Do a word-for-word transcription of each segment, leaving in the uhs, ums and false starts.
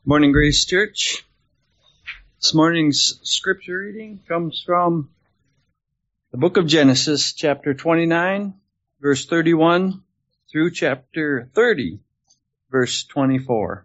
Morning, Grace Church. This morning's scripture reading comes from the book of Genesis, chapter twenty-nine, verse thirty-one, through chapter thirty, verse twenty-four.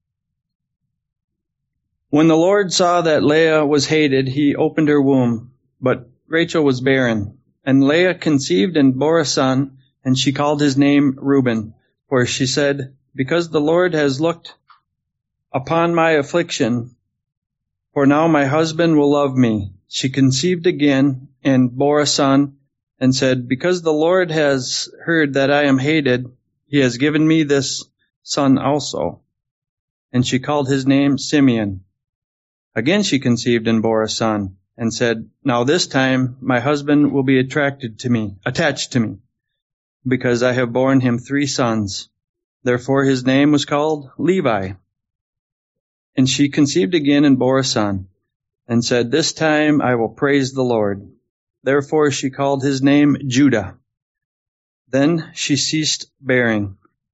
When the Lord saw that Leah was hated, he opened her womb, but Rachel was barren. And Leah conceived and bore a son, and she called his name Reuben, for she said, "Because the Lord has looked upon my affliction, for now my husband will love me." She conceived again and bore a son, and said, "Because the Lord has heard that I am hated, he has given me this son also." And she called his name Simeon. Again she conceived and bore a son, and said, "Now this time my husband will be attracted to me, attached to me, because I have borne him three sons." Therefore his name was called Levi. And she conceived again and bore a son, and said, "This time I will praise the Lord." Therefore she called his name Judah. Then she ceased bearing.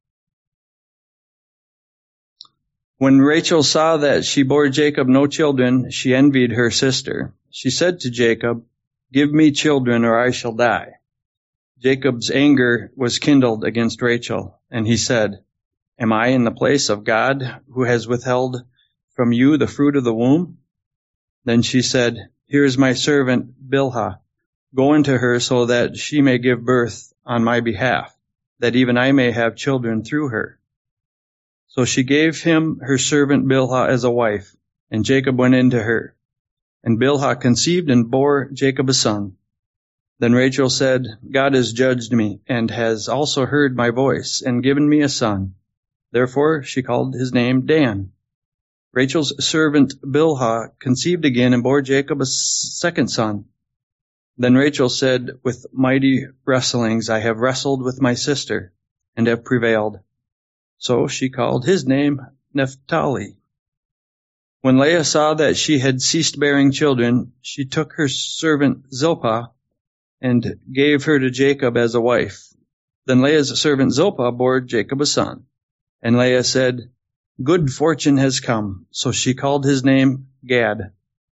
When Rachel saw that she bore Jacob no children, she envied her sister. She said to Jacob, "Give me children, or I shall die." Jacob's anger was kindled against Rachel, and he said, "Am I in the place of God, who has withheld from you the fruit of the womb?" Then she said, "Here is my servant Bilhah. Go into her so that she may give birth on my behalf, that even I may have children through her." So she gave him her servant Bilhah as a wife, and Jacob went into her. And Bilhah conceived and bore Jacob a son. Then Rachel said, "God has judged me, and has also heard my voice, and given me a son." Therefore she called his name Dan. Rachel's servant Bilhah conceived again and bore Jacob a second son. Then Rachel said, "With mighty wrestlings I have wrestled with my sister, and have prevailed." So she called his name Naphtali. When Leah saw that she had ceased bearing children, she took her servant Zilpah and gave her to Jacob as a wife. Then Leah's servant Zilpah bore Jacob a son. And Leah said, "Good fortune has come." So she called his name Gad.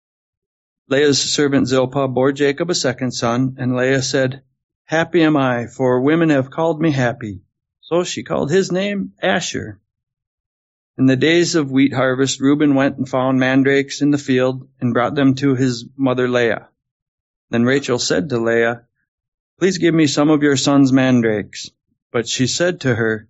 Leah's servant Zilpah bore Jacob a second son, and Leah said, "Happy am I, for women have called me happy." So she called his name Asher. In the days of wheat harvest, Reuben went and found mandrakes in the field and brought them to his mother Leah. Then Rachel said to Leah, "Please give me some of your son's mandrakes." But she said to her,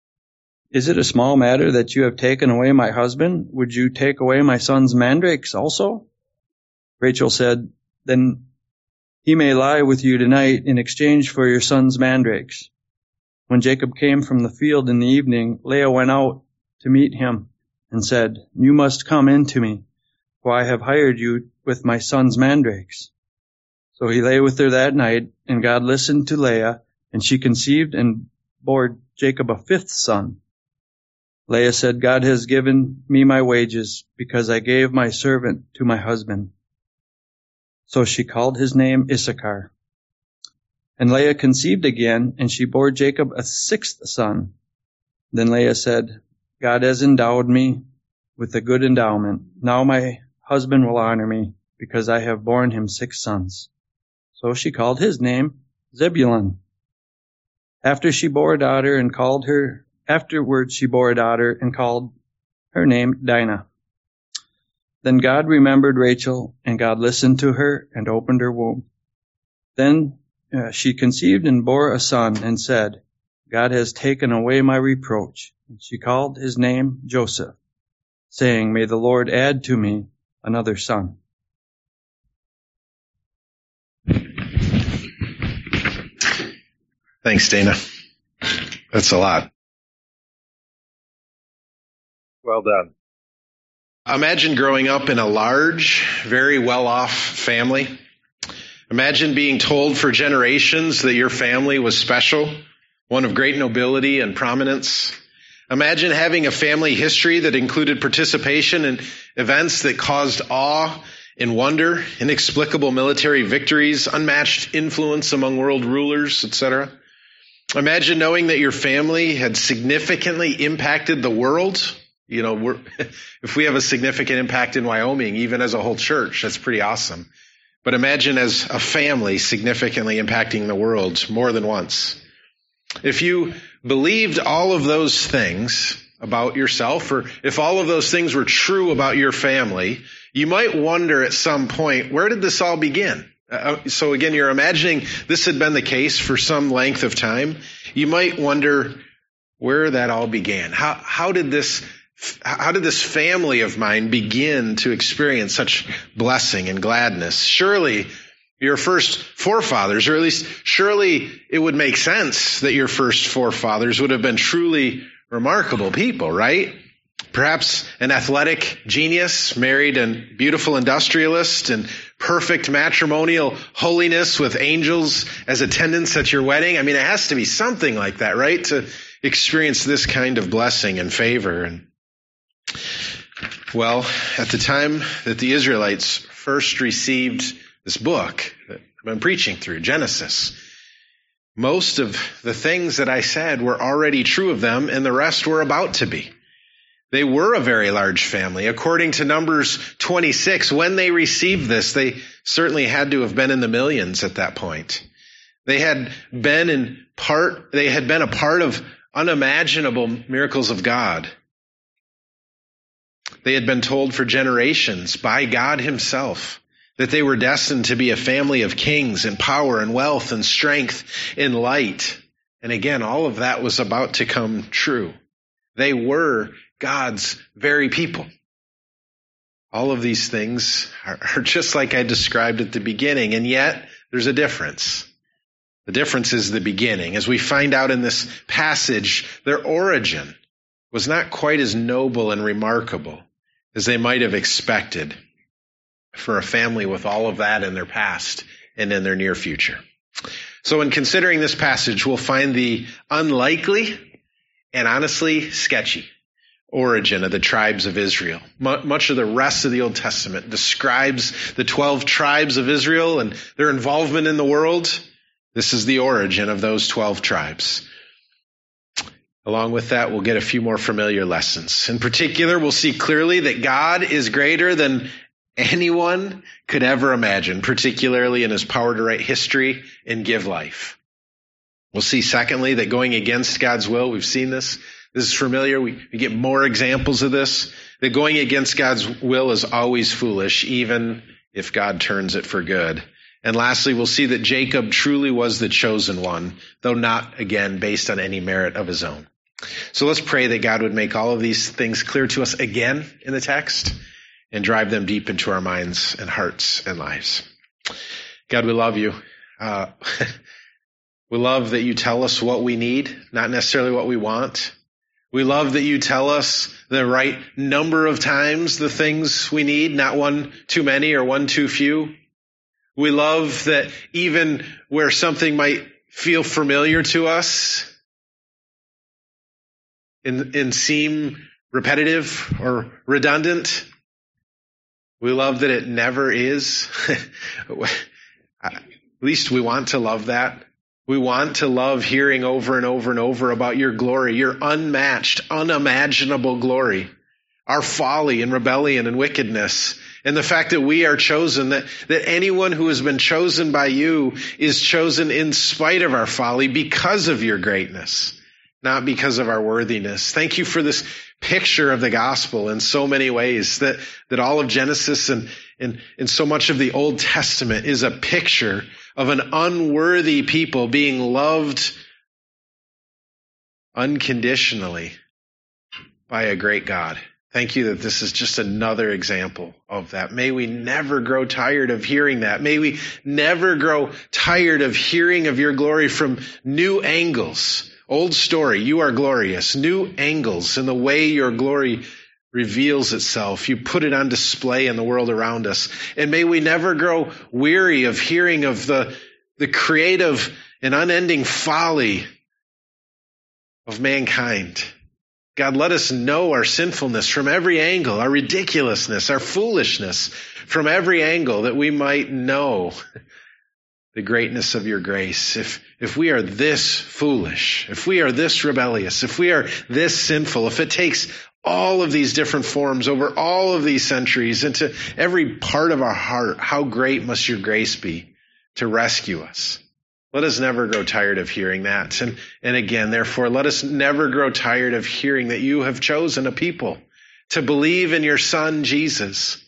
"Is it a small matter that you have taken away my husband? Would you take away my son's mandrakes also?" Rachel said, "Then he may lie with you tonight in exchange for your son's mandrakes." When Jacob came from the field in the evening, Leah went out to meet him and said, "You must come in to me, for I have hired you with my son's mandrakes." So he lay with her that night, and God listened to Leah, and she conceived and bore Jacob a fifth son. Leah said, "God has given me my wages, because I gave my servant to my husband." So she called his name Issachar. And Leah conceived again, and she bore Jacob a sixth son. Then Leah said, "God has endowed me with a good endowment. Now my husband will honor me, because I have borne him six sons." So she called his name Zebulun. After she bore a daughter and called her Afterwards she bore a daughter and called her name Dinah. Then God remembered Rachel, and God listened to her and opened her womb. Then uh, she conceived and bore a son and said, "God has taken away my reproach." And she called his name Joseph, saying, "May the Lord add to me another son." Thanks, Dana. That's a lot. Well done. Imagine growing up in a large, very well-off family. Imagine being told for generations that your family was special, one of great nobility and prominence. Imagine having a family history that included participation in events that caused awe and wonder, inexplicable military victories, unmatched influence among world rulers, et cetera. Imagine knowing that your family had significantly impacted the world You know, we're, if we have a significant impact in Wyoming, even as a whole church, that's pretty awesome. But imagine as a family significantly impacting the world more than once. If you believed all of those things about yourself, or if all of those things were true about your family, you might wonder at some point, where did this all begin? Uh, so again, you're imagining this had been the case for some length of time. You might wonder where that all began. How, how did this, how did this family of mine begin to experience such blessing and gladness? Surely your first forefathers, or at least surely it would make sense that your first forefathers would have been truly remarkable people, right? Perhaps an athletic genius married a beautiful industrialist, and perfect matrimonial holiness with angels as attendants at your wedding. I mean, it has to be something like that, right? To experience this kind of blessing and favor. And well, at the time that the Israelites first received this book that I've been preaching through, Genesis, most of the things that I said were already true of them, and the rest were about to be. They were a very large family. According to Numbers twenty-six, when they received this, they certainly had to have been in the millions at that point. They had been in part, they had been a part of unimaginable miracles of God. They had been told for generations by God himself that they were destined to be a family of kings in power and wealth and strength and light. And again, all of that was about to come true. They were God's very people. All of these things are, are just like I described at the beginning, and yet there's a difference. The difference is the beginning. As we find out in this passage, their origin was not quite as noble and remarkable as they might have expected for a family with all of that in their past and in their near future. So in considering this passage, we'll find the unlikely and honestly sketchy origin of the tribes of Israel. Much of the rest of the Old Testament describes the twelve tribes of Israel and their involvement in the world. This is the origin of those twelve tribes. Along with that, we'll get a few more familiar lessons. In particular, we'll see clearly that God is greater than anyone could ever imagine, particularly in his power to write history and give life. We'll see, secondly, that going against God's will, we've seen this, this is familiar, we, we get more examples of this, that going against God's will is always foolish, even if God turns it for good. And lastly, we'll see that Jacob truly was the chosen one, though not, again, based on any merit of his own. So let's pray that God would make all of these things clear to us again in the text and drive them deep into our minds and hearts and lives. God, we love you. Uh, we love that you tell us what we need, not necessarily what we want. We love that you tell us the right number of times the things we need, not one too many or one too few. We love that even where something might feel familiar to us and, and seem repetitive or redundant, we love that it never is. At least we want to love that. We want to love hearing over and over and over about your glory, your unmatched, unimaginable glory, our folly and rebellion and wickedness, and the fact that we are chosen, that, that anyone who has been chosen by you is chosen in spite of our folly because of your greatness, not because of our worthiness. Thank you for this picture of the gospel in so many ways, that, that all of Genesis and, and, and so much of the Old Testament is a picture of an unworthy people being loved unconditionally by a great God. Thank you that this is just another example of that. May we never grow tired of hearing that. May we never grow tired of hearing of your glory from new angles. Old story, you are glorious. New angles in the way your glory reveals itself. You put it on display in the world around us. And may we never grow weary of hearing of the, the creative and unending folly of mankind. God, let us know our sinfulness from every angle, our ridiculousness, our foolishness from every angle, that we might know the greatness of your grace. If, if we are this foolish, if we are this rebellious, if we are this sinful, if it takes all of these different forms over all of these centuries into every part of our heart. How great must your grace be to rescue us? Let us never grow tired of hearing that. And, and again, therefore, let us never grow tired of hearing that you have chosen a people to believe in your Son, Jesus,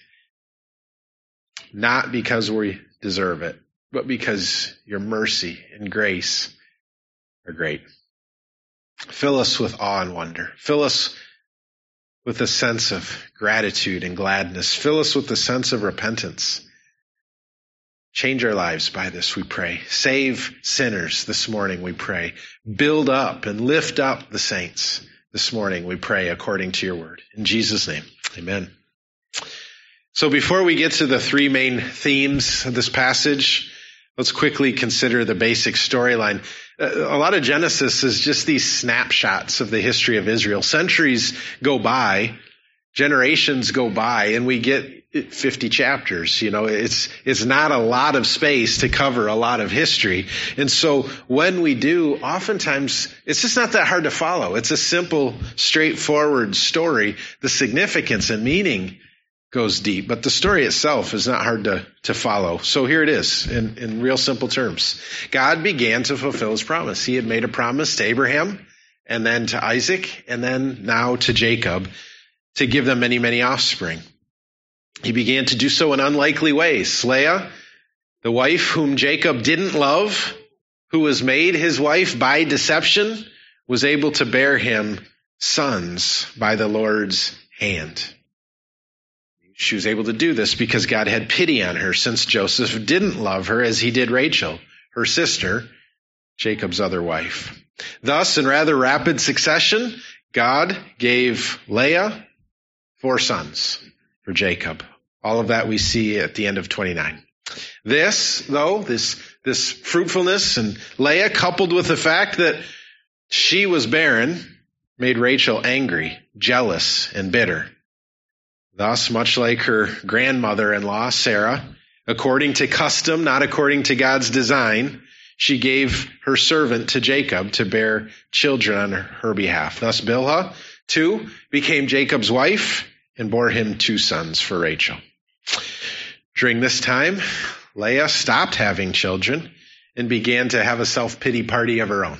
not because we deserve it, but because your mercy and grace are great. Fill us with awe and wonder. Fill us with a sense of gratitude and gladness. Fill us with a sense of repentance. Change our lives by this, we pray. Save sinners this morning, we pray. Build up and lift up the saints this morning, we pray, according to your word. In Jesus' name, amen. So before we get to the three main themes of this passage, let's quickly consider the basic storyline. A lot of Genesis is just these snapshots of the history of Israel. Centuries go by, generations go by, and we get fifty chapters. You know, it's, it's not a lot of space to cover a lot of history. And so when we do, oftentimes it's just not that hard to follow. It's a simple, straightforward story. The significance and meaning goes deep, but the story itself is not hard to, to follow. So here it is in, in real simple terms. God began to fulfill his promise. He had made a promise to Abraham and then to Isaac and then now to Jacob to give them many, many offspring. He began to do so in unlikely ways. Leah, the wife whom Jacob didn't love, who was made his wife by deception, was able to bear him sons by the Lord's hand. She was able to do this because God had pity on her, since Joseph didn't love her as he did Rachel, her sister, Jacob's other wife. Thus, in rather rapid succession, God gave Leah four sons for Jacob. All of that we see at the end of twenty-nine. This, though, this, this fruitfulness and Leah, coupled with the fact that she was barren, made Rachel angry, jealous, and bitter. Thus, much like her grandmother-in-law, Sarah, according to custom, not according to God's design, she gave her servant to Jacob to bear children on her behalf. Thus, Bilhah, too, became Jacob's wife and bore him two sons for Rachel. During this time, Leah stopped having children and began to have a self-pity party of her own.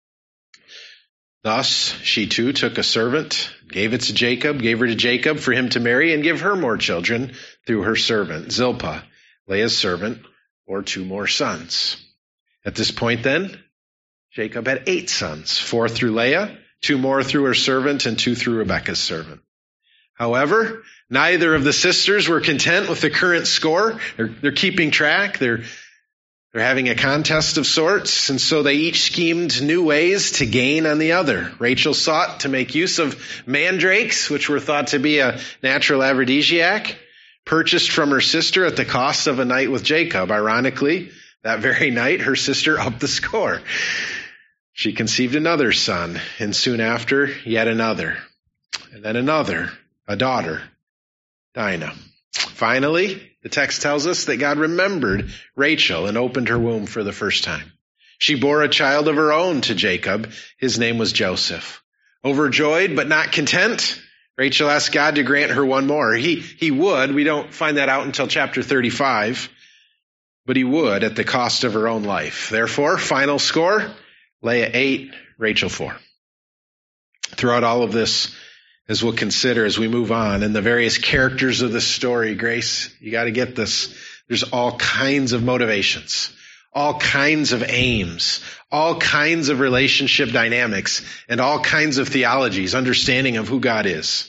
Thus, she too took a servant, gave it to Jacob, gave her to Jacob for him to marry and give her more children through her servant. Zilpah, Leah's servant, bore two more sons. At this point then, Jacob had eight sons, four through Leah, two more through her servant, and two through Rebekah's servant. However, neither of the sisters were content with the current score. They're, they're keeping track. They're, they're having a contest of sorts, and so they each schemed new ways to gain on the other. Rachel sought to make use of mandrakes, which were thought to be a natural aphrodisiac, purchased from her sister at the cost of a night with Jacob. Ironically, that very night, her sister upped the score. She conceived another son, and soon after, yet another, and then another, a daughter, Dinah. Finally, the text tells us that God remembered Rachel and opened her womb for the first time. She bore a child of her own to Jacob. His name was Joseph. Overjoyed but not content, Rachel asked God to grant her one more. He, he would. We don't find that out until chapter thirty-five. But he would at the cost of her own life. Therefore, final score, Leah eight, Rachel four. Throughout all of this, as we'll consider as we move on, and the various characters of this story, Grace, you got to get this. There's all kinds of motivations, all kinds of aims, all kinds of relationship dynamics, and all kinds of theologies, understanding of who God is.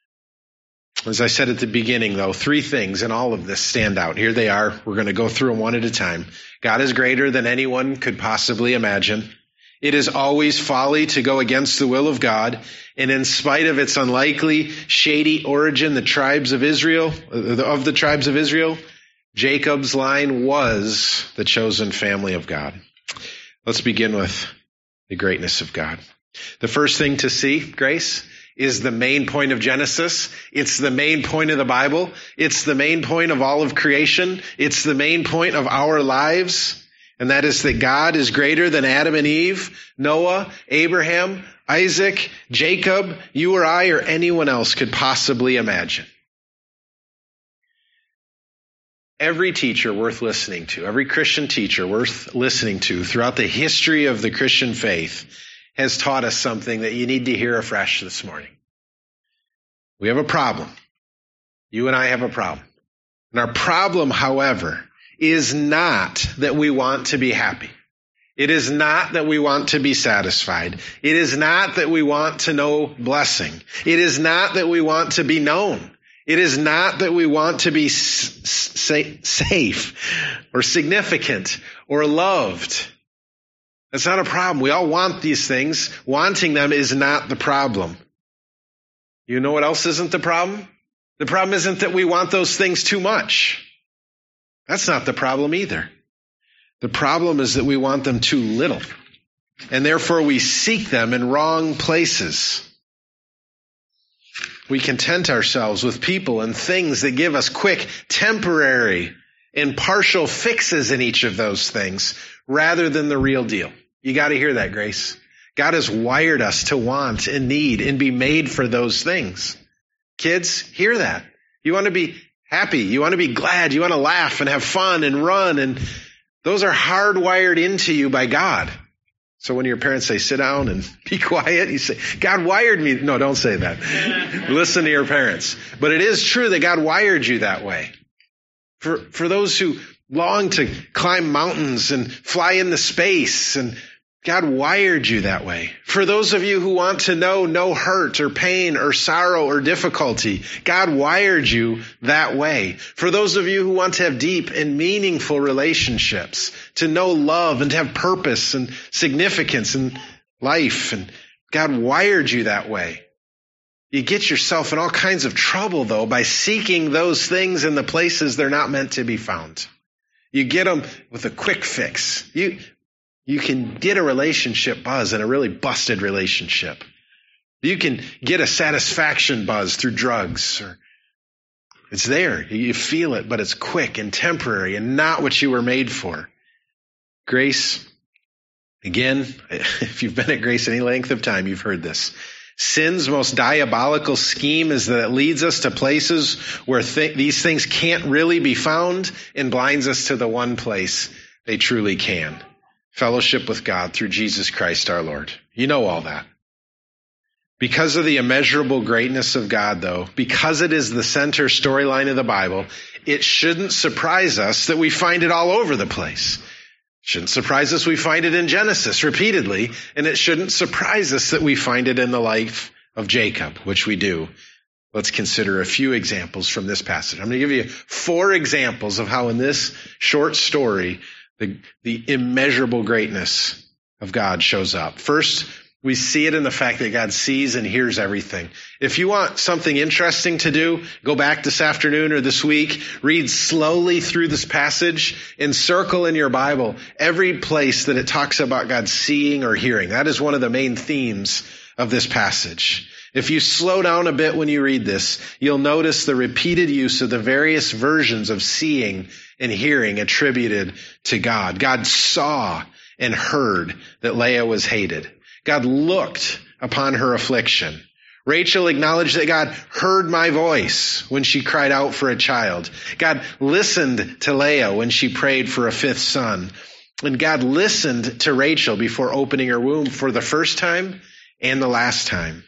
As I said at the beginning, though, three things in all of this stand out. Here they are. We're going to go through them one at a time. God is greater than anyone could possibly imagine. It is always folly to go against the will of God. And in spite of its unlikely, shady origin, the tribes of Israel, of the tribes of Israel, Jacob's line was the chosen family of God. Let's begin with the greatness of God. The first thing to see, Grace, is the main point of Genesis. It's the main point of the Bible. It's the main point of all of creation. It's the main point of our lives. And that is that God is greater than Adam and Eve, Noah, Abraham, Isaac, Jacob, you or I, or anyone else could possibly imagine. Every teacher worth listening to, every Christian teacher worth listening to throughout the history of the Christian faith has taught us something that you need to hear afresh this morning. We have a problem. You and I have a problem. And our problem, however, is not that we want to be happy. It is not that we want to be satisfied. It is not that we want to know blessing. It is not that we want to be known. It is not that we want to be s- s- safe or significant or loved. That's not a problem. We all want these things. Wanting them is not the problem. You know what else isn't the problem? The problem isn't that we want those things too much. That's not the problem either. The problem is that we want them too little. And therefore we seek them in wrong places. We content ourselves with people and things that give us quick, temporary, and partial fixes in each of those things rather than the real deal. You got to hear that, Grace. God has wired us to want and need and be made for those things. Kids, hear that. You want to be happy. You want to be glad. You want to laugh and have fun and run. And those are hardwired into you by God. So when your parents say, sit down and be quiet, you say, God wired me. No, don't say that. Listen to your parents. But it is true that God wired you that way. For, for those who long to climb mountains and fly into space, and God wired you that way. For those of you who want to know no hurt or pain or sorrow or difficulty, God wired you that way. For those of you who want to have deep and meaningful relationships, to know love and to have purpose and significance in life, and God wired you that way. You get yourself in all kinds of trouble, though, by seeking those things in the places they're not meant to be found. You get them with a quick fix. You... You can get a relationship buzz in a really busted relationship. You can get a satisfaction buzz through drugs. Or it's there. You feel it, but it's quick and temporary and not what you were made for. Grace, again, if you've been at Grace any length of time, you've heard this. Sin's most diabolical scheme is that it leads us to places where th- these things can't really be found and blinds us to the one place they truly can. Fellowship with God through Jesus Christ our Lord. You know all that. Because of the immeasurable greatness of God, though, because it is the center storyline of the Bible, it shouldn't surprise us that we find it all over the place. It shouldn't surprise us we find it in Genesis repeatedly, and it shouldn't surprise us that we find it in the life of Jacob, which we do. Let's consider a few examples from this passage. I'm going to give you four examples of how in this short story The, the immeasurable greatness of God shows up. First, we see it in the fact that God sees and hears everything. If you want something interesting to do, go back this afternoon or this week, read slowly through this passage and circle in your Bible every place that it talks about God seeing or hearing. That is one of the main themes of this passage. If you slow down a bit when you read this, you'll notice the repeated use of the various versions of seeing and hearing attributed to God. God saw and heard that Leah was hated. God looked upon her affliction. Rachel acknowledged that God heard my voice when she cried out for a child. God listened to Leah when she prayed for a fifth son. And God listened to Rachel before opening her womb for the first time and the last time.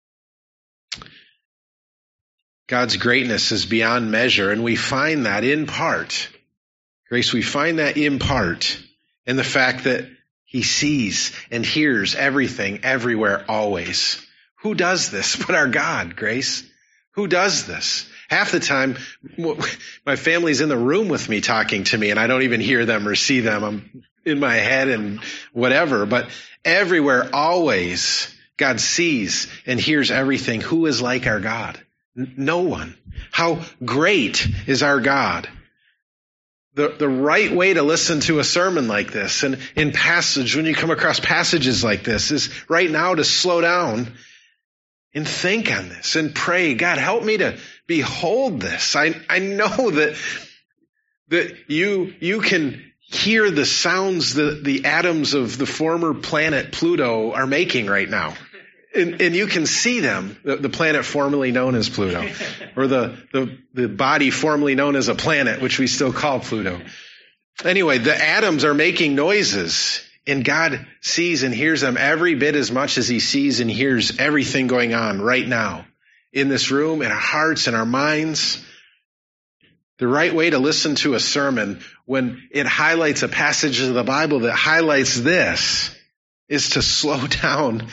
God's greatness is beyond measure, and we find that in part. Grace, we find that in part in the fact that he sees and hears everything, everywhere, always. Who does this but our God, Grace? Who does this? Half the time, my family's in the room with me talking to me, and I don't even hear them or see them. I'm in my head and whatever. But everywhere, always, God sees and hears everything. Who is like our God? No one. How great is our God? The, the right way to listen to a sermon like this and in passage, when you come across passages like this, is right now to slow down and think on this and pray, God, help me to behold this. I, I know that, that you, you can hear the sounds that the atoms of the former planet Pluto are making right now. And, and you can see them, the, the planet formerly known as Pluto, or the, the, the body formerly known as a planet, which we still call Pluto. Anyway, the atoms are making noises, and God sees and hears them every bit as much as he sees and hears everything going on right now in this room, in our hearts, in our minds. The right way to listen to a sermon when it highlights a passage of the Bible that highlights this is to slow down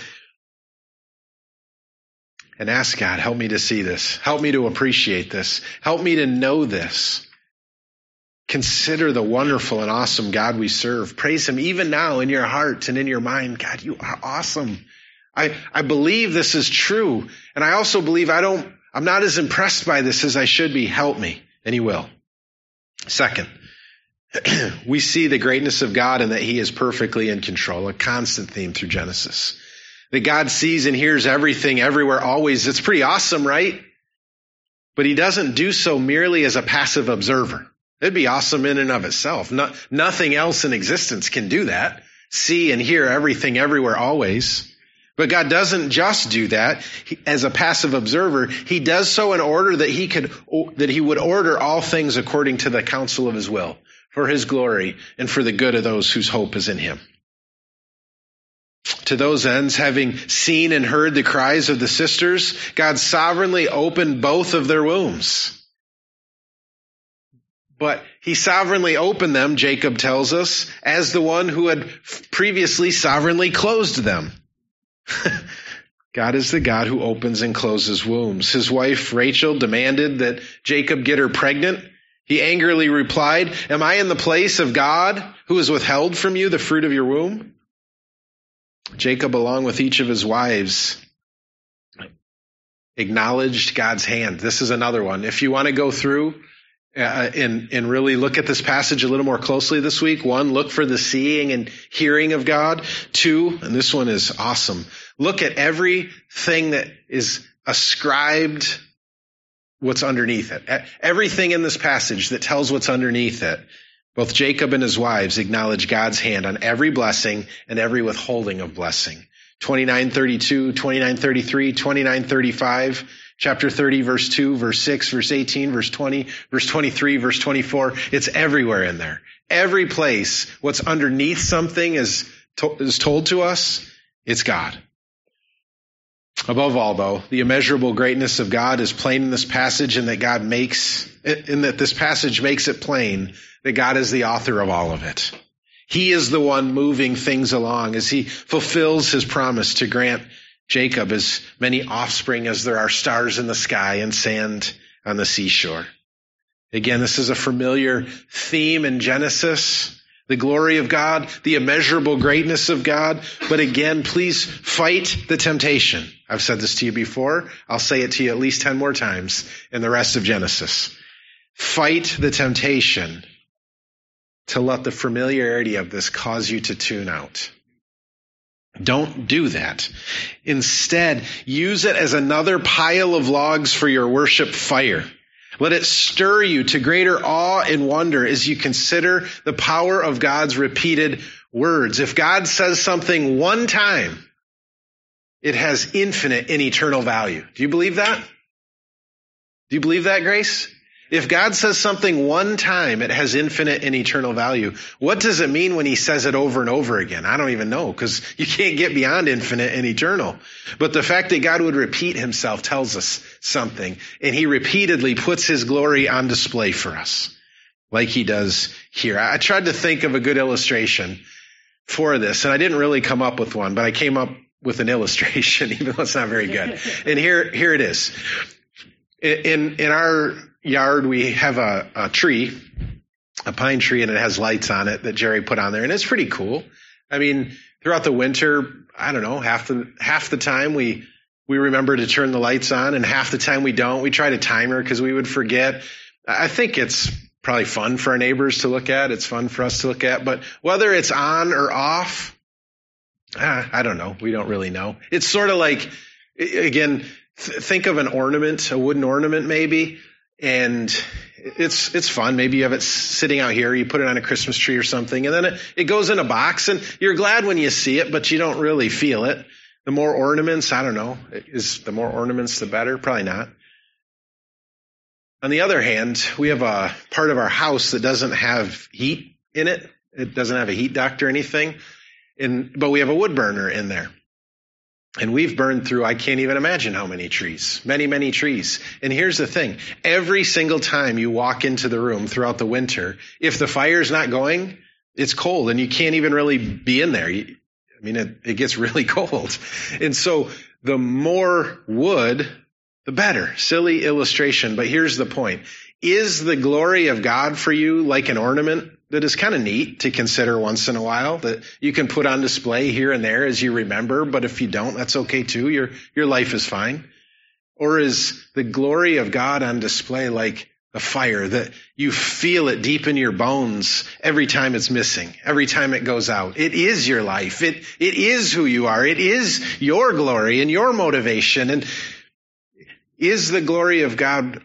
and ask God, help me to see this. Help me to appreciate this. Help me to know this. Consider the wonderful and awesome God we serve. Praise him even now in your heart and in your mind. God, you are awesome. I, I believe this is true. And I also believe I don't, I'm not as impressed by this as I should be. Help me. And he will. Second, we see the greatness of God and that he is perfectly in control, a constant theme through Genesis. That God sees and hears everything, everywhere, always. It's pretty awesome, right? But he doesn't do so merely as a passive observer. It'd be awesome in and of itself. No, nothing else in existence can do that. See and hear everything, everywhere, always. But God doesn't just do that he, as a passive observer. He does so in order that he could, that he would order all things according to the counsel of his will, for his glory and for the good of those whose hope is in him. To those ends, having seen and heard the cries of the sisters, God sovereignly opened both of their wombs. But he sovereignly opened them, Jacob tells us, as the one who had previously sovereignly closed them. God is the God who opens and closes wombs. His wife, Rachel, demanded that Jacob get her pregnant. He angrily replied, am I in the place of God who has withheld from you the fruit of your womb? Jacob, along with each of his wives, acknowledged God's hand. This is another one. If you want to go through uh, and, and really look at this passage a little more closely this week, one, look for the seeing and hearing of God. Two, and this one is awesome, look at everything that is ascribed what's underneath it. Everything in this passage that tells what's underneath it. Both Jacob and his wives acknowledge God's hand on every blessing and every withholding of blessing. twenty-nine thirty-two, twenty-nine thirty-three, twenty-nine thirty-five, chapter thirty, verse two, verse six, verse eighteen, verse twenty, verse twenty-three, verse twenty-four. It's everywhere in there. Every place, what's underneath something is, to, is told to us, it's God. Above all, though, the immeasurable greatness of God is plain in this passage, and that God makes, in that this passage makes it plain that God is the author of all of it. He is the one moving things along as he fulfills his promise to grant Jacob as many offspring as there are stars in the sky and sand on the seashore. Again, this is a familiar theme in Genesis. The glory of God, the immeasurable greatness of God. But again, please fight the temptation. I've said this to you before. I'll say it to you at least ten more times in the rest of Genesis. Fight the temptation to let the familiarity of this cause you to tune out. Don't do that. Instead, use it as another pile of logs for your worship fire. Let it stir you to greater awe and wonder as you consider the power of God's repeated words. If God says something one time, it has infinite and eternal value. Do you believe that? Do you believe that, Grace? If God says something one time, it has infinite and eternal value. What does it mean when he says it over and over again? I don't even know, because you can't get beyond infinite and eternal. But the fact that God would repeat himself tells us something. And he repeatedly puts his glory on display for us, like he does here. I tried to think of a good illustration for this, and I didn't really come up with one, but I came up with an illustration, even though it's not very good. And here, here it is. In, in our yard, we have a, a tree, a pine tree, and it has lights on it that Jerry put on there. And it's pretty cool. I mean, throughout the winter, I don't know, half the, half the time we, we remember to turn the lights on, and half the time we don't. We try to timer because we would forget. I think it's probably fun for our neighbors to look at. It's fun for us to look at. But whether it's on or off, ah, I don't know. We don't really know. It's sort of like, again, th- think of an ornament, a wooden ornament maybe. And it's, it's fun. Maybe you have it sitting out here, you put it on a Christmas tree or something, and then it, it goes in a box, and you're glad when you see it, but you don't really feel it. The more ornaments, I don't know. Is the more ornaments the better? Probably not. On the other hand, we have a part of our house that doesn't have heat in it. It doesn't have a heat duct or anything. And, but we have a wood burner in there. And we've burned through, I can't even imagine how many trees. Many, many trees. And here's the thing. Every single time you walk into the room throughout the winter, if the fire's not going, it's cold and you can't even really be in there. You, I mean, it, it gets really cold. And so the more wood, the better. Silly illustration, but here's the point. Is the glory of God for you like an ornament that is kind of neat to consider once in a while, that you can put on display here and there as you remember, but if you don't, that's okay too. Your, your life is fine. Or is the glory of God on display like a fire that you feel it deep in your bones every time it's missing, every time it goes out? It is your life. It, it is who you are. It is your glory and your motivation. And is the glory of God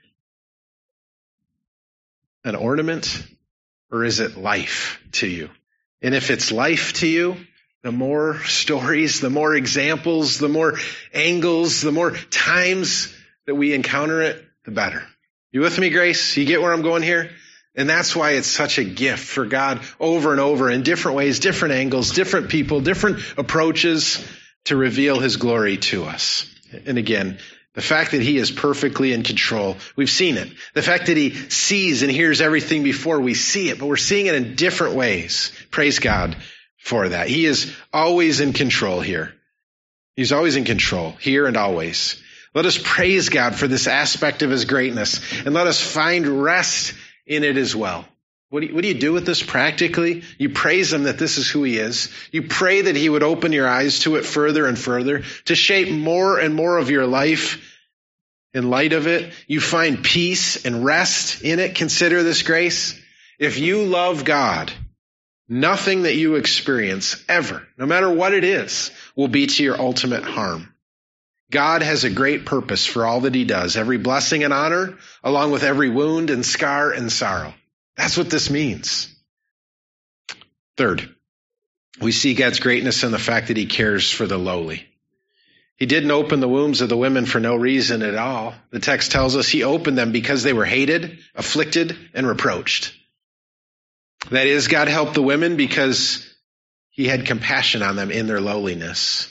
an ornament, or is it life to you? And if it's life to you, the more stories, the more examples, the more angles, the more times that we encounter it, the better. You with me, Grace? You get where I'm going here? And that's why it's such a gift for God over and over in different ways, different angles, different people, different approaches to reveal his glory to us. And again, the fact that he is perfectly in control, we've seen it. The fact that he sees and hears everything before we see it, but we're seeing it in different ways. Praise God for that. He is always in control here. He's always in control, here and always. Let us praise God for this aspect of his greatness, and let us find rest in it as well. What do you, what do you do with this practically? You praise him that this is who he is. You pray that he would open your eyes to it further and further, to shape more and more of your life in light of it. You find peace and rest in it. Consider this, Grace. If you love God, nothing that you experience ever, no matter what it is, will be to your ultimate harm. God has a great purpose for all that he does, every blessing and honor, along with every wound and scar and sorrow. That's what this means. Third, we see God's greatness in the fact that he cares for the lowly. He didn't open the wombs of the women for no reason at all. The text tells us he opened them because they were hated, afflicted, and reproached. That is, God helped the women because he had compassion on them in their lowliness.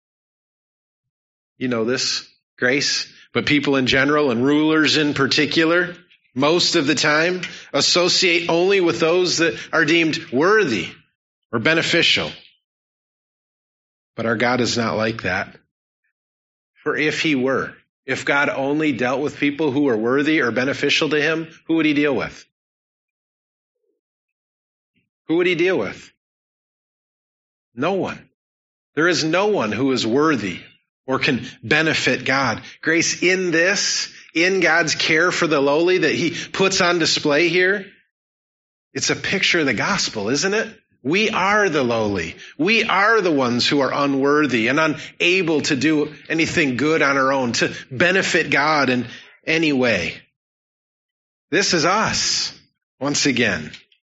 You know this, Grace, but people in general and rulers in particular, most of the time, associate only with those that are deemed worthy or beneficial. But our God is not like that. For if he were, if God only dealt with people who were worthy or beneficial to him, who would he deal with? Who would he deal with? No one. There is no one who is worthy or can benefit God. Grace, in this, in God's care for the lowly that he puts on display here, it's a picture of the gospel, isn't it? We are the lowly. We are the ones who are unworthy and unable to do anything good on our own, to benefit God in any way. This is us, once again.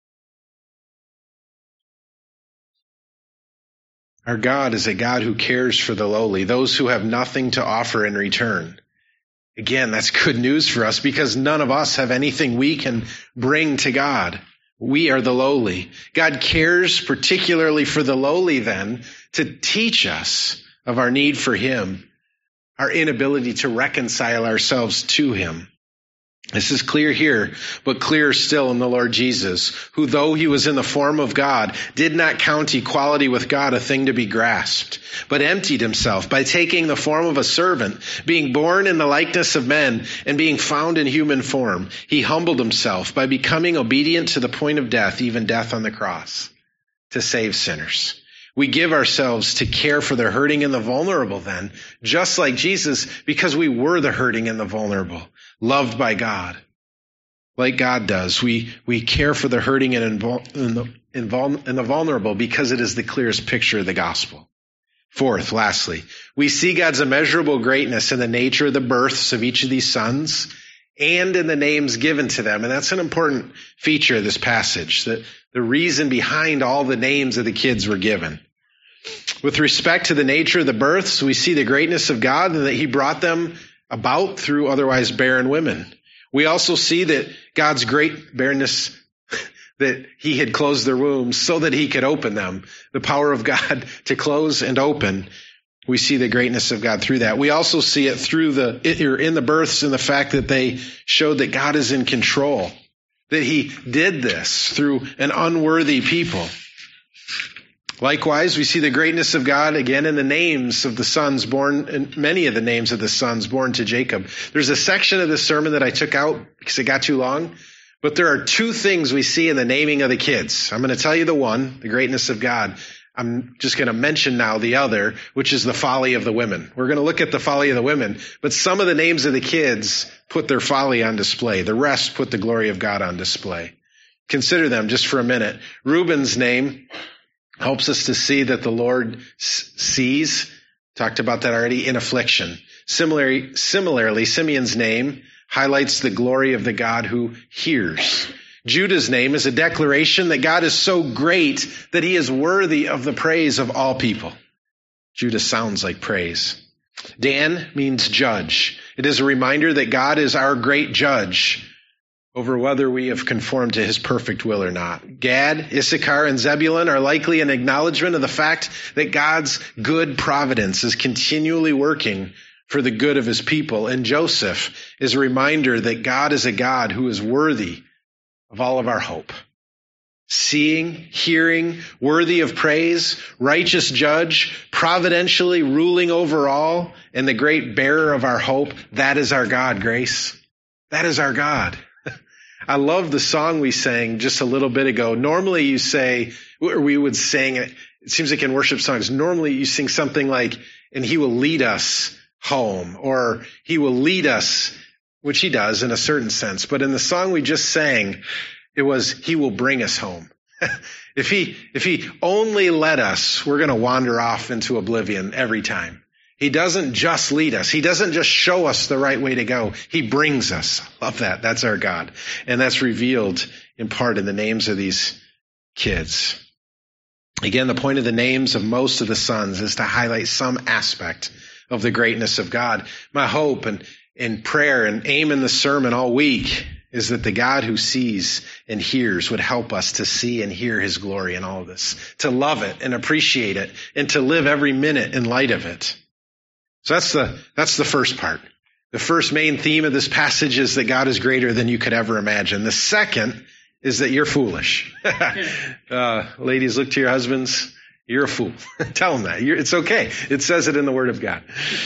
Our God is a God who cares for the lowly, those who have nothing to offer in return. Again, that's good news for us because none of us have anything we can bring to God. We are the lowly. God cares particularly for the lowly then to teach us of our need for him, our inability to reconcile ourselves to him. This is clear here, but clearer still in the Lord Jesus, who though he was in the form of God, did not count equality with God a thing to be grasped, but emptied himself by taking the form of a servant, being born in the likeness of men, and being found in human form. He humbled himself by becoming obedient to the point of death, even death on the cross, to save sinners. We give ourselves to care for the hurting and the vulnerable then, just like Jesus, because we were the hurting and the vulnerable, loved by God. Like God does, we, we care for the hurting and, invul- and, the, invul- and the vulnerable because it is the clearest picture of the gospel. Fourth, lastly, we see God's immeasurable greatness in the nature of the births of each of these sons and in the names given to them. And that's an important feature of this passage, that the reason behind all the names of the kids were given. With respect to the nature of the births, we see the greatness of God and that he brought them about through otherwise barren women. We also see that God's great barrenness, that he had closed their wombs so that he could open them. The power of God to close and open. We see the greatness of God through that. We also see it through the, or in the births, and the fact that they showed that God is in control. That he did this through an unworthy people. Likewise, we see the greatness of God again in the names of the sons born, and many of the names of the sons born to Jacob. There's a section of this sermon that I took out because it got too long. But there are two things we see in the naming of the kids. I'm going to tell you the one, the greatness of God. I'm just going to mention now the other, which is the folly of the women. We're going to look at the folly of the women, but some of the names of the kids put their folly on display. The rest put the glory of God on display. Consider them just for a minute. Reuben's name helps us to see that the Lord sees. Talked about that already, in affliction. Similarly, similarly, Simeon's name highlights the glory of the God who hears. Judah's name is a declaration that God is so great that he is worthy of the praise of all people. Judah sounds like praise. Dan means judge. It is a reminder that God is our great judge over whether we have conformed to his perfect will or not. Gad, Issachar, and Zebulun are likely an acknowledgement of the fact that God's good providence is continually working for the good of his people. And Joseph is a reminder that God is a God who is worthy of all of our hope. Seeing, hearing, worthy of praise, righteous judge, providentially ruling over all, and the great bearer of our hope. That is our God, Grace. That is our God. I love the song we sang just a little bit ago. Normally you say, or we would sing, it seems like in worship songs, normally you sing something like, and he will lead us home, or he will lead us, which he does in a certain sense. But in the song we just sang, it was, he will bring us home. If he, if he only led us, we're going to wander off into oblivion every time. He doesn't just lead us. He doesn't just show us the right way to go. He brings us. Love that. That's our God. And that's revealed in part in the names of these kids. Again, the point of the names of most of the sons is to highlight some aspect of the greatness of God. My hope and, and prayer and aim in the sermon all week is that the God who sees and hears would help us to see and hear his glory in all of this, to love it and appreciate it, and to live every minute in light of it. So that's the, that's the first part. The first main theme of this passage is that God is greater than you could ever imagine. The second is that you're foolish. uh, ladies, look to your husbands. You're a fool. Tell them that. You're, it's okay. It says it in the Word of God.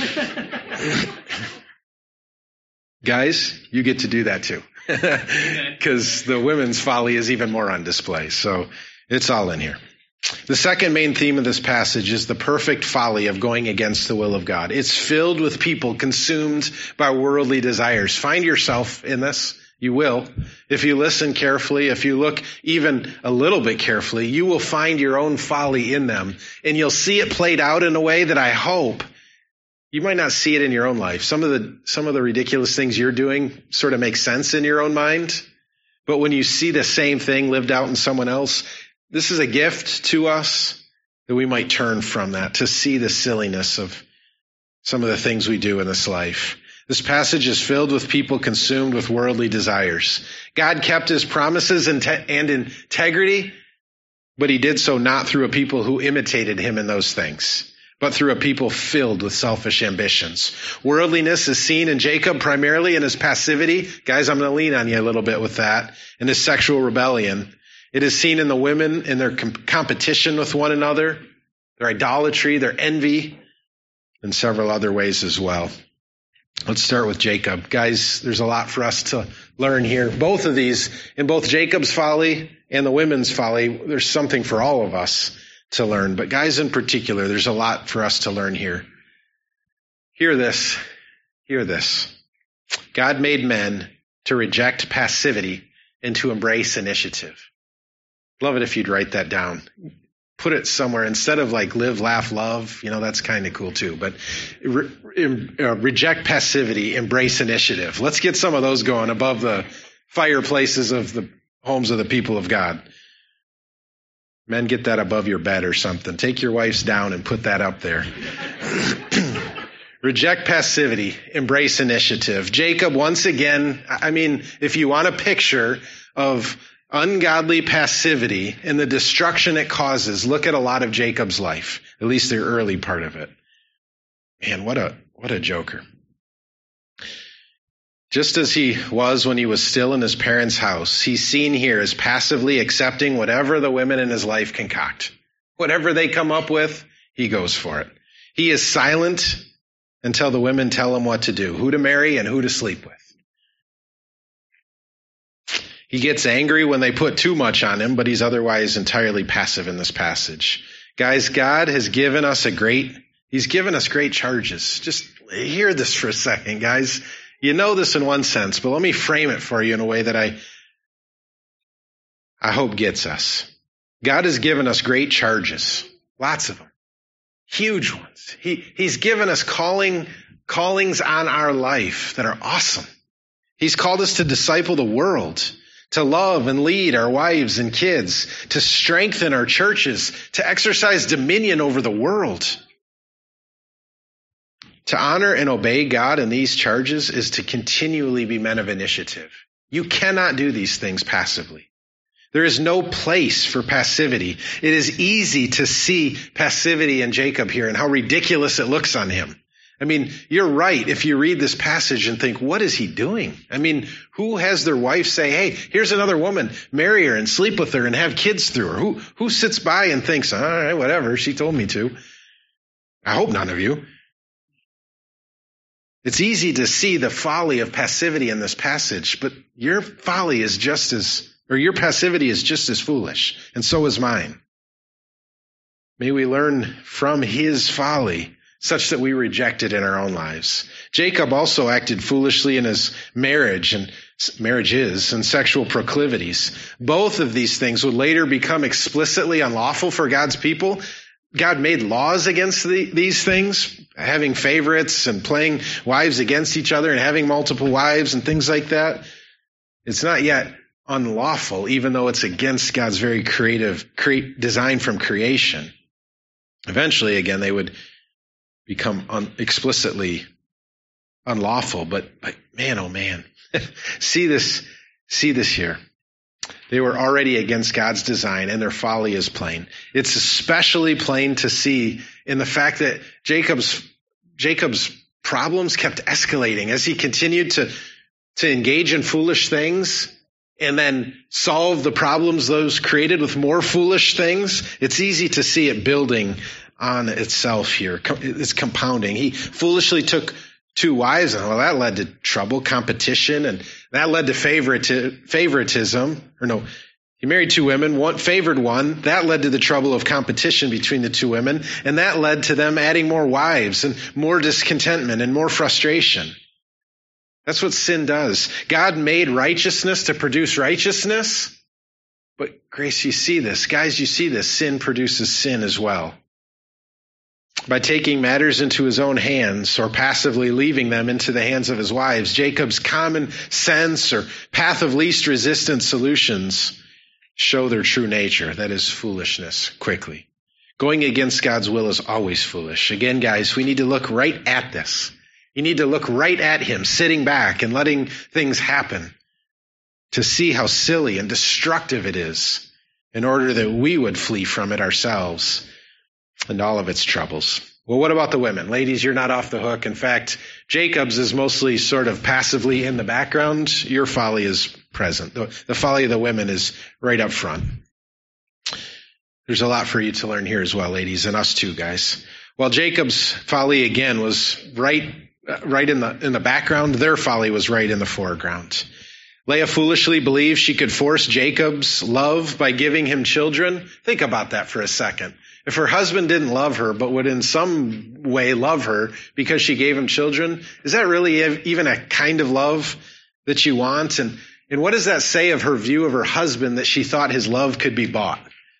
Guys, you get to do that too. Because the women's folly is even more on display. So it's all in here. The second main theme of this passage is the perfect folly of going against the will of God. It's filled with people consumed by worldly desires. Find yourself in this. You will. If you listen carefully, if you look even a little bit carefully, you will find your own folly in them. And you'll see it played out in a way that I hope you might not see it in your own life. Some of the, some of the ridiculous things you're doing sort of make sense in your own mind. But when you see the same thing lived out in someone else, this is a gift to us that we might turn from that, to see the silliness of some of the things we do in this life. This passage is filled with people consumed with worldly desires. God kept his promises and, te- and integrity, but he did so not through a people who imitated him in those things, but through a people filled with selfish ambitions. Worldliness is seen in Jacob primarily in his passivity. Guys, I'm going to lean on you a little bit with that. In his sexual rebellion. It is seen in the women in their com- competition with one another, their idolatry, their envy, and several other ways as well. Let's start with Jacob. Guys, there's a lot for us to learn here. Both of these, in both Jacob's folly and the women's folly, there's something for all of us to learn. But guys in particular, there's a lot for us to learn here. Hear this. Hear this. God made men to reject passivity and to embrace initiative. Love it if you'd write that down. Put it somewhere instead of like live, laugh, love. You know, that's kind of cool too. But re- uh, reject passivity, embrace initiative. Let's get some of those going above the fireplaces of the homes of the people of God. Men, get that above your bed or something. Take your wives down and put that up there. Reject passivity, embrace initiative. Jacob, once again, I mean, if you want a picture of ungodly passivity and the destruction it causes, look at a lot of Jacob's life, at least the early part of it. Man, what a, what a joker. Just as he was when he was still in his parents' house, he's seen here as passively accepting whatever the women in his life concoct. Whatever they come up with, he goes for it. He is silent until the women tell him what to do, who to marry and who to sleep with. He gets angry when they put too much on him, but he's otherwise entirely passive in this passage. Guys, God has given us a great, he's given us great charges. Just hear this for a second, guys. You know this in one sense, but let me frame it for you in a way that I, I hope gets us. God has given us great charges. Lots of them. Huge ones. He, he's given us calling, callings on our life that are awesome. He's called us to disciple the world, to love and lead our wives and kids, to strengthen our churches, to exercise dominion over the world. To honor and obey God in these charges is to continually be men of initiative. You cannot do these things passively. There is no place for passivity. It is easy to see passivity in Jacob here and how ridiculous it looks on him. I mean, you're right if you read this passage and think, what is he doing? I mean, who has their wife say, hey, here's another woman, marry her and sleep with her and have kids through her? Who, who sits by and thinks, all right, whatever, she told me to. I hope none of you. It's easy to see the folly of passivity in this passage, but your folly is just as, or your passivity is just as foolish, and so is mine. May we learn from his folly such that we reject it in our own lives. Jacob also acted foolishly in his marriage and marriages and sexual proclivities. Both of these things would later become explicitly unlawful for God's people. God made laws against the, these things, having favorites and playing wives against each other and having multiple wives and things like that. It's not yet unlawful, even though it's against God's very creative cre- design from creation. Eventually, again, they would become un- explicitly unlawful. But, but man, oh man, see this, see this here. They were already against God's design, and their folly is plain. It's especially plain to see in the fact that Jacob's Jacob's problems kept escalating as he continued to, to engage in foolish things and then solve the problems those created with more foolish things. It's easy to see it building on itself here. It's compounding. He foolishly took two wives, and well, that led to trouble, competition, and that led to favoriti- favoritism. Or no, he married two women, one favored one. That led to the trouble of competition between the two women, and that led to them adding more wives and more discontentment and more frustration. That's what sin does. God made righteousness to produce righteousness, but Grace, you see this. Guys, you see this. Sin produces sin as well. By taking matters into his own hands or passively leaving them into the hands of his wives, Jacob's common sense or path of least resistance solutions show their true nature. That is foolishness quickly. Going against God's will is always foolish. Again, guys, we need to look right at this. You need to look right at him, sitting back and letting things happen to see how silly and destructive it is in order that we would flee from it ourselves and all of its troubles. Well, what about the women? Ladies, you're not off the hook. In fact, Jacob's is mostly sort of passively in the background. Your folly is present. The, the folly of the women is right up front. There's a lot for you to learn here as well, ladies, and us too, guys. While Jacob's folly, again, was right, right in the, in the background, their folly was right in the foreground. Leah foolishly believed she could force Jacob's love by giving him children. Think about that for a second. If her husband didn't love her, but would in some way love her because she gave him children, is that really even a kind of love that you want? And, and what does that say of her view of her husband that she thought his love could be bought?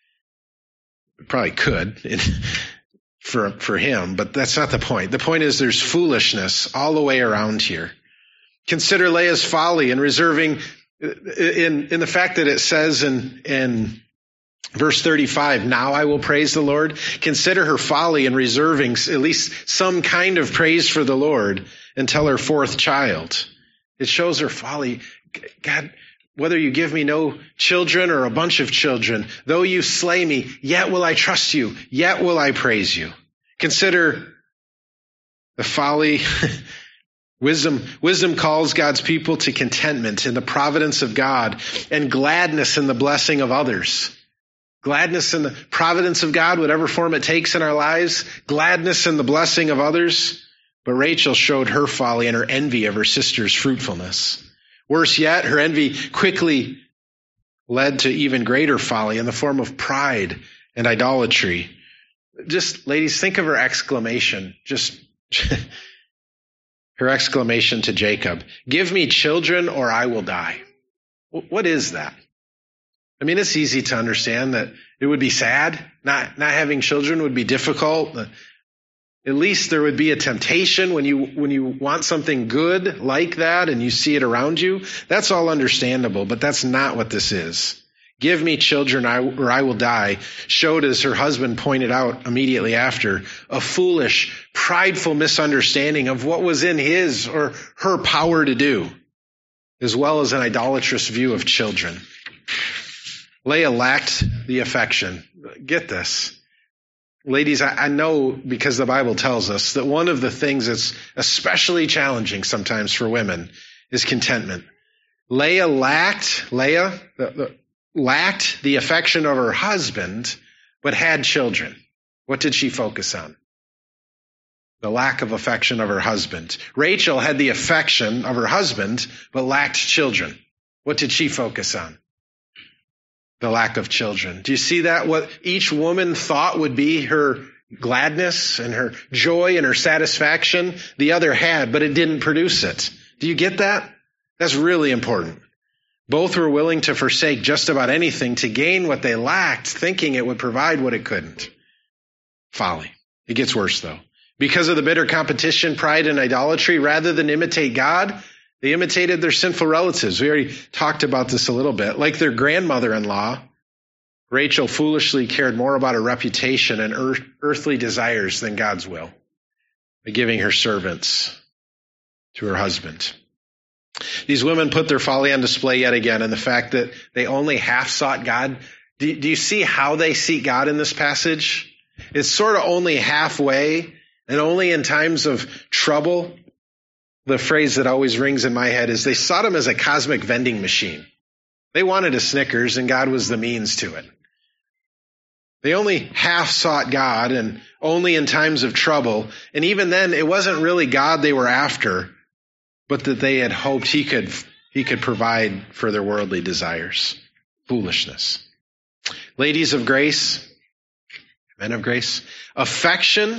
It probably could for, for him, but that's not the point. The point is there's foolishness all the way around here. Consider Leah's folly in reserving, in, in the fact that it says in, in Verse thirty-five, now I will praise the Lord. Consider her folly in reserving at least some kind of praise for the Lord until her fourth child. It shows her folly. God, whether you give me no children or a bunch of children, though you slay me, yet will I trust you, yet will I praise you. Consider the folly. Wisdom, wisdom calls God's people to contentment in the providence of God and gladness in the blessing of others. Gladness in the providence of God, whatever form it takes in our lives. Gladness in the blessing of others. But Rachel showed her folly and her envy of her sister's fruitfulness. Worse yet, her envy quickly led to even greater folly in the form of pride and idolatry. Just, ladies, think of her exclamation. Just her exclamation to Jacob. Give me children or I will die. What is that? I mean, it's easy to understand that it would be sad. Not, not having children would be difficult. At least there would be a temptation when you, when you want something good like that and you see it around you. That's all understandable, but that's not what this is. Give me children or I will die showed, as her husband pointed out immediately after, a foolish, prideful misunderstanding of what was in his or her power to do, as well as an idolatrous view of children. Leah lacked the affection. Get this. Ladies, I, I know because the Bible tells us that one of the things that's especially challenging sometimes for women is contentment. Leah lacked, Leah the, the, lacked the affection of her husband, but had children. What did she focus on? The lack of affection of her husband. Rachel had the affection of her husband, but lacked children. What did she focus on? The lack of children. Do you see that? What each woman thought would be her gladness and her joy and her satisfaction, the other had, but it didn't produce it. Do you get that? That's really important. Both were willing to forsake just about anything to gain what they lacked, thinking it would provide what it couldn't. Folly. It gets worse, though. Because of the bitter competition, pride, and idolatry, rather than imitate God, they imitated their sinful relatives. We already talked about this a little bit. Like their grandmother-in-law, Rachel foolishly cared more about her reputation and earth, earthly desires than God's will, by giving her servants to her husband. These women put their folly on display yet again in the fact that they only half sought God. Do, do you see how they seek God in this passage? It's sort of only halfway, and only in times of trouble. The phrase that always rings in my head is they sought him as a cosmic vending machine. They wanted a Snickers, and God was the means to it. They only half sought God, and only in times of trouble. And even then, it wasn't really God they were after, but that they had hoped he could, he could provide for their worldly desires. Foolishness. Ladies of grace, men of grace, affection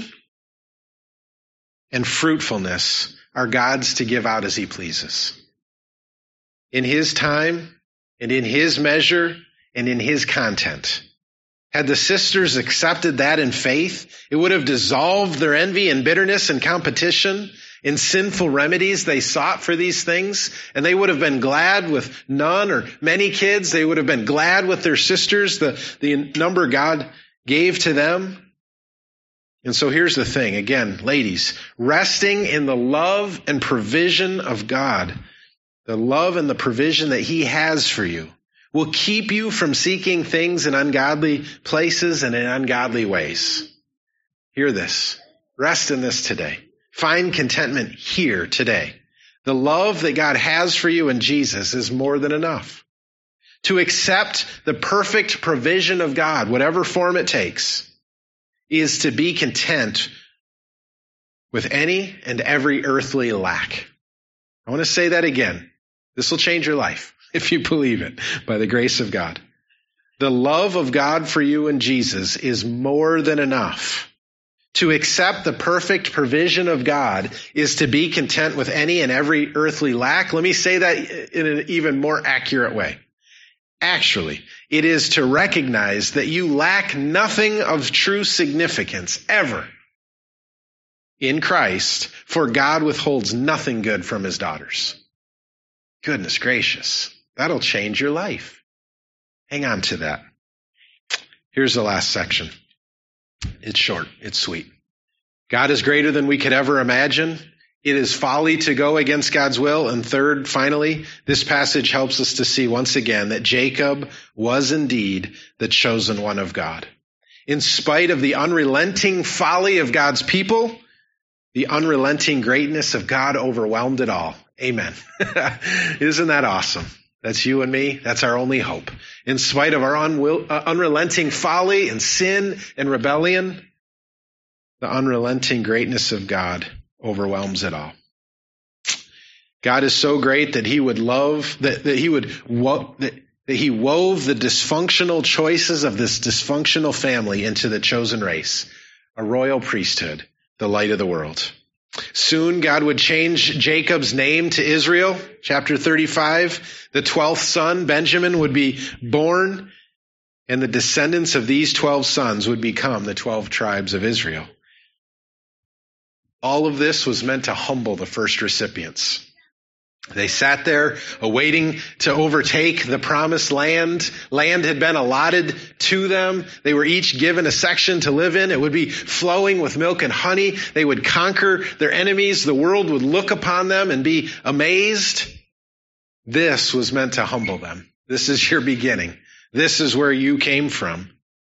and fruitfulness are God's to give out as he pleases. In his time, and in his measure, and in his content. Had the sisters accepted that in faith, it would have dissolved their envy and bitterness and competition in sinful remedies they sought for these things, and they would have been glad with none or many kids. They would have been glad with their sisters, the, the number God gave to them. And so here's the thing, again, ladies, resting in the love and provision of God, the love and the provision that he has for you, will keep you from seeking things in ungodly places and in ungodly ways. Hear this. Rest in this today. Find contentment here today. The love that God has for you in Jesus is more than enough. To accept the perfect provision of God, whatever form it takes, is to be content with any and every earthly lack. I want to say that again. This will change your life if you believe it by the grace of God. The love of God for you in Jesus is more than enough. To accept the perfect provision of God is to be content with any and every earthly lack. Let me say that in an even more accurate way. Actually, it is to recognize that you lack nothing of true significance ever in Christ, for God withholds nothing good from his daughters. Goodness gracious, that'll change your life. Hang on to that. Here's the last section. It's short. It's sweet. God is greater than we could ever imagine. It is folly to go against God's will. And third, finally, this passage helps us to see once again that Jacob was indeed the chosen one of God. In spite of the unrelenting folly of God's people, the unrelenting greatness of God overwhelmed it all. Amen. Isn't that awesome? That's you and me. That's our only hope. In spite of our unwill, uh, unrelenting folly and sin and rebellion, the unrelenting greatness of God overwhelms it all. God is so great that he would love, that, that he would, wo- that, that he wove the dysfunctional choices of this dysfunctional family into the chosen race, a royal priesthood, the light of the world. Soon God would change Jacob's name to Israel. Chapter thirty-five, the twelfth son, Benjamin, would be born, and the descendants of these twelve sons would become the twelve tribes of Israel. All of this was meant to humble the first recipients. They sat there awaiting to overtake the promised land. Land had been allotted to them. They were each given a section to live in. It would be flowing with milk and honey. They would conquer their enemies. The world would look upon them and be amazed. This was meant to humble them. This is your beginning. This is where you came from.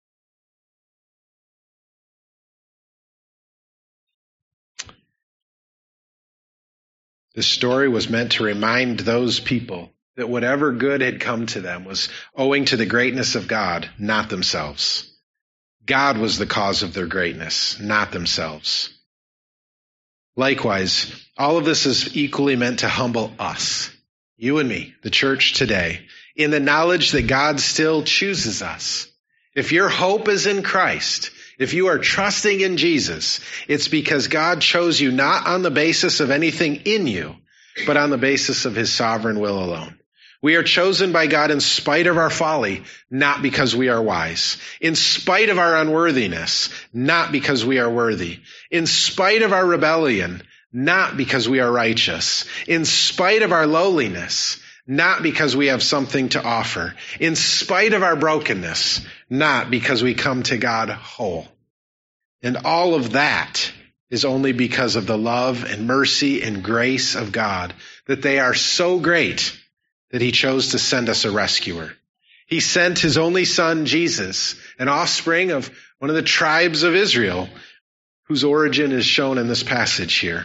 This story was meant to remind those people that whatever good had come to them was owing to the greatness of God, not themselves. God was the cause of their greatness, not themselves. Likewise, all of this is equally meant to humble us, you and me, the church today, in the knowledge that God still chooses us. If your hope is in Christ, if you are trusting in Jesus, it's because God chose you not on the basis of anything in you, but on the basis of his sovereign will alone. We are chosen by God in spite of our folly, not because we are wise. In spite of our unworthiness, not because we are worthy. In spite of our rebellion, not because we are righteous. In spite of our lowliness, not because we have something to offer. In spite of our brokenness, not because we come to God whole. And all of that is only because of the love and mercy and grace of God, that they are so great that he chose to send us a rescuer. He sent his only son, Jesus, an offspring of one of the tribes of Israel, whose origin is shown in this passage here.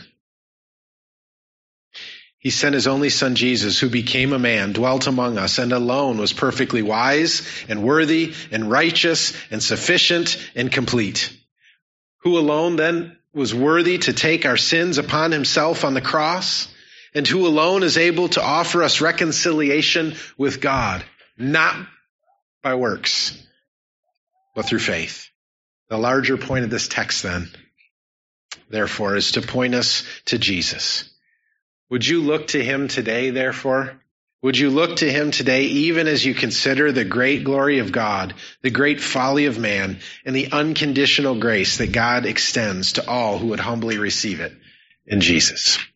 He sent his only son, Jesus, who became a man, dwelt among us, and alone was perfectly wise and worthy and righteous and sufficient and complete. Who alone then was worthy to take our sins upon himself on the cross, and who alone is able to offer us reconciliation with God, not by works, but through faith. The larger point of this text then, therefore, is to point us to Jesus. Would you look to him today, therefore? Would you look to him today even as you consider the great glory of God, the great folly of man, and the unconditional grace that God extends to all who would humbly receive it in Jesus?